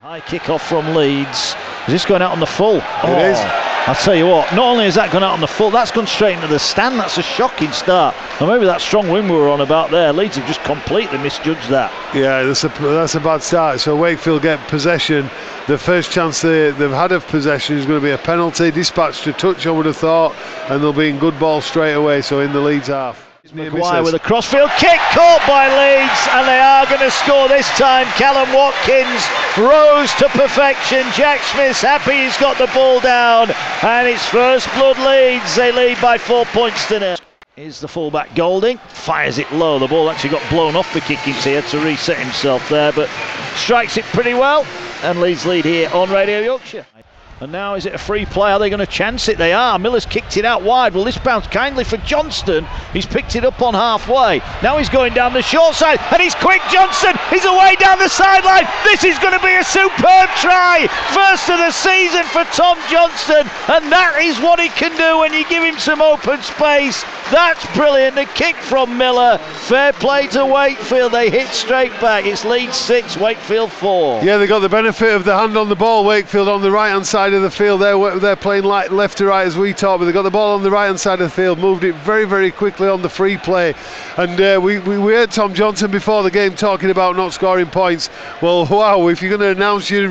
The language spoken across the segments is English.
High kick-off from Leeds. Is this going out on the full? It is. I'll tell you what, not only has that gone out on the full, that's gone straight into the stand. That's a shocking start. And maybe that strong wind we were on about there, Leeds have just completely misjudged that. Yeah, that's a bad start. So Wakefield get possession. The first chance they've had of possession is going to be a penalty. Dispatched to touch, I would have thought, and they'll be in good ball straight away, so in the Leeds half. Maguire with a crossfield kick, caught by Leeds, and they are going to score this time. Callum Watkins rose to perfection. Jack Smith's happy he's got the ball down, and it's first blood Leeds. They lead by 4 points to nil. Here's the fullback Golding, fires it low. The ball actually got blown off the kickings here to reset himself there, but strikes it pretty well, and Leeds lead here on Radio Yorkshire. And now is it a free play? Are they going to chance it? They are. Miller's kicked it out wide. Well, this bounced kindly for Johnston. He's picked it up on halfway. Now he's going down the short side, and he's quick. Johnston, he's away down the sideline. This is going to be a superb try. First of the season for Tom Johnston, and that is what he can do when you give him some open space. That's brilliant. The kick from Miller. Fair play to Wakefield. They hit straight back. It's Leeds 6, Wakefield 4. Yeah, they got the benefit of the hand on the ball. Wakefield on the right-hand side of the field. They're playing left to right as we talk, but they got the ball on the right-hand side of the field. Moved it very, very quickly on the free play. And we heard Tom Johnson before the game talking about not scoring points. Well, wow! If you're going to announce your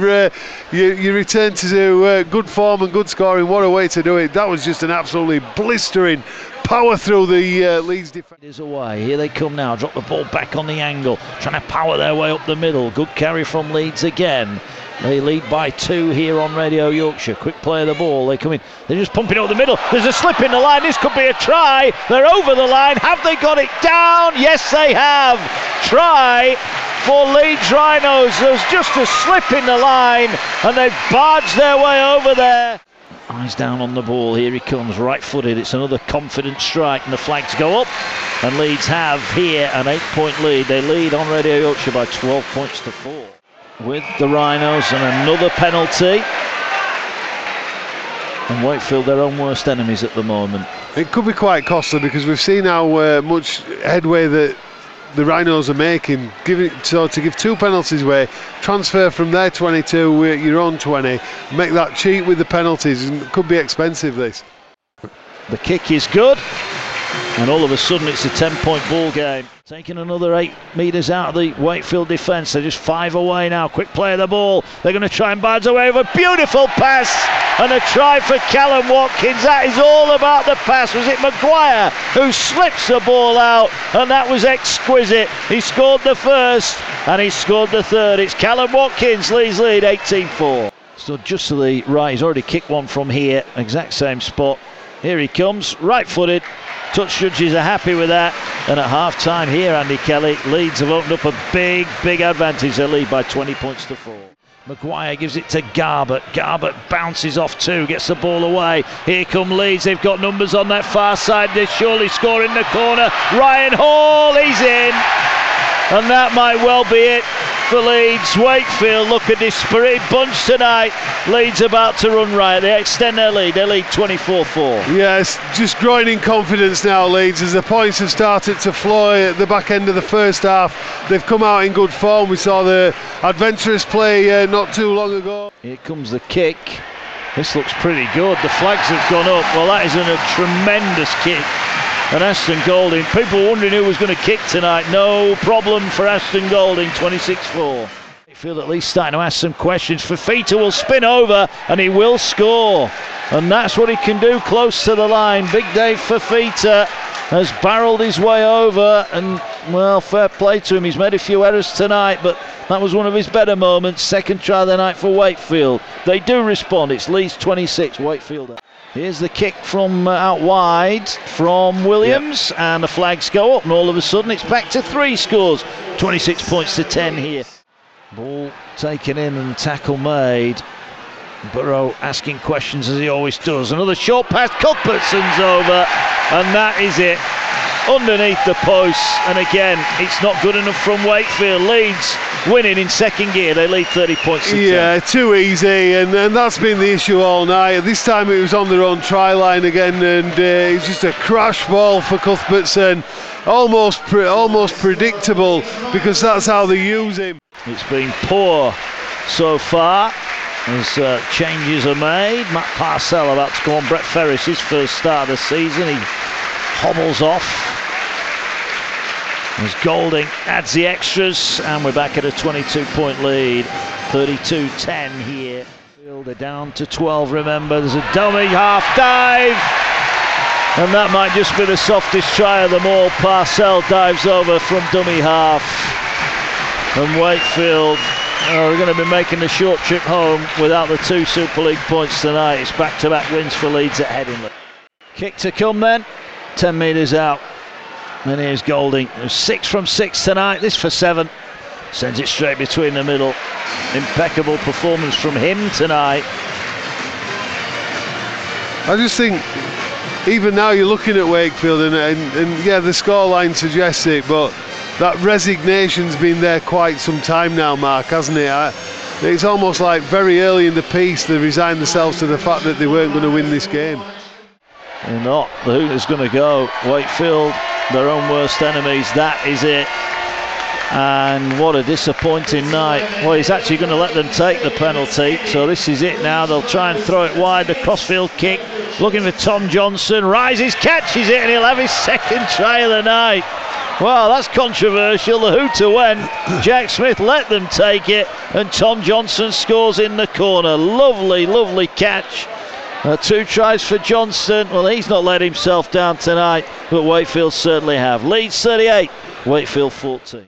return to good form and good scoring, what a way to do it! That was just an absolutely blistering power through the Leeds defence. Is away. Here they come now. Drop the ball back on the angle, trying to power their way up the middle. Good carry from Leeds again. They lead by 2 here on Radio Yorkshire. Quick play of the ball. They come in. They're just pumping up the middle. There's a slip in the line. This could be a try. They're over the line. Have they got it down? Yes, they have. Try for Leeds Rhinos. There's just a slip in the line, and they've barged their way over there. Eyes down on the ball. Here he comes, right-footed. It's another confident strike, and the flags go up. And Leeds have here an 8-point lead. They lead on Radio Yorkshire by 12 points to 4. With the Rhinos and another penalty. And Wakefield, their own worst enemies at the moment. It could be quite costly because we've seen how much headway that the Rhinos are making. To give 2 penalties away, transfer from their 22 your own 20, make that cheap with the penalties. It could be expensive, this. The kick is good, and all of a sudden it's a 10-point ball game. Taking another 8 metres out of the Wakefield defence. They're just 5 away now. Quick play of the ball. They're going to try and barge away with a beautiful pass, and a try for Callum Watkins. That is all about the pass. Was it Maguire who slips the ball out? And that was exquisite. He scored the first, and he scored the third. It's Callum Watkins, Leeds lead 18-4. Stood just to the right. He's already kicked one from here. Exact same spot. Here he comes, right-footed. Touch judges are happy with that. And at half-time here, Andy Kelly, Leeds have opened up a big, big advantage. They lead by 20 points to 4. Maguire gives it to Garbett. Garbett bounces off 2, gets the ball away. Here come Leeds. They've got numbers on that far side. They surely score in the corner. Ryan Hall, he's in. And that might well be it for Leeds. Wakefield look a spirited bunch tonight. Leeds about to run riot. They extend their lead. They lead 24-4. Yes, just growing in confidence now, Leeds, as the points have started to flow at the back end of the first half. They've come out in good form. We saw the adventurous play not too long ago. Here comes the kick. This looks pretty good. The flags have gone up. Well, that is a tremendous kick. And Aston Golding, people wondering who was going to kick tonight. No problem for Aston Golding, 26-4. I feel at least starting to ask some questions. Fafita will spin over and he will score. And that's what he can do close to the line. Big Dave Fafita has barreled his way over, and, well, fair play to him. He's made a few errors tonight, but that was one of his better moments. Second try of the night for Wakefield. They do respond. It's Leeds 26, Wakefield. Here's the kick from out wide from Williams, and the flags go up, and all of a sudden it's back to 3 scores. 26 points to 10 here. Ball taken in and tackle made. Burrow asking questions as he always does. Another short pass, Cuthbertson's over, and that is it. Underneath the posts, and again, it's not good enough from Wakefield. Leeds winning in second gear. They lead 30 points to 10. Yeah, too easy, and that's been the issue all night. This time it was on their own try line again, and it's just a crash ball for Cuthbertson. Almost predictable, because that's how they use him. It's been poor so far as changes are made. Matt Parcell about to go on Brett Ferris, his first start of the season. He hobbles off as Golding adds the extras, and we're back at a 22-point lead. 32-10 here. They're down to 12, remember. There's a dummy half dive, and that might just be the softest try of them all. Parcell dives over from dummy half, and Wakefield are going to be making the short trip home without the 2 Super League points tonight. It's back-to-back wins for Leeds at Headingley. Kick to come then, 10 metres out, and here's Golding. There's 6 from 6 tonight, this for 7. Sends it straight between the middle. Impeccable performance from him tonight. I just think, even now you're looking at Wakefield, and yeah, the scoreline suggests it, but that resignation's been there quite some time now, Mark, hasn't it? It's almost like very early in the piece they resigned themselves to the fact that they weren't going to win this game. They're not. The Hooters going to go. Wakefield, their own worst enemies. That is it. And what a disappointing night. Well, he's actually going to let them take the penalty, so this is it now. They'll try and throw it wide. The crossfield kick, looking for Tom Johnson, rises, catches it, and he'll have his second try of the night. Well, that's controversial. The hooter went. Jack Smith let them take it, and Tom Johnson scores in the corner. Lovely, lovely catch. 2 tries for Johnson. Well, he's not let himself down tonight, but Wakefield certainly have. Leeds 38, Wakefield 14.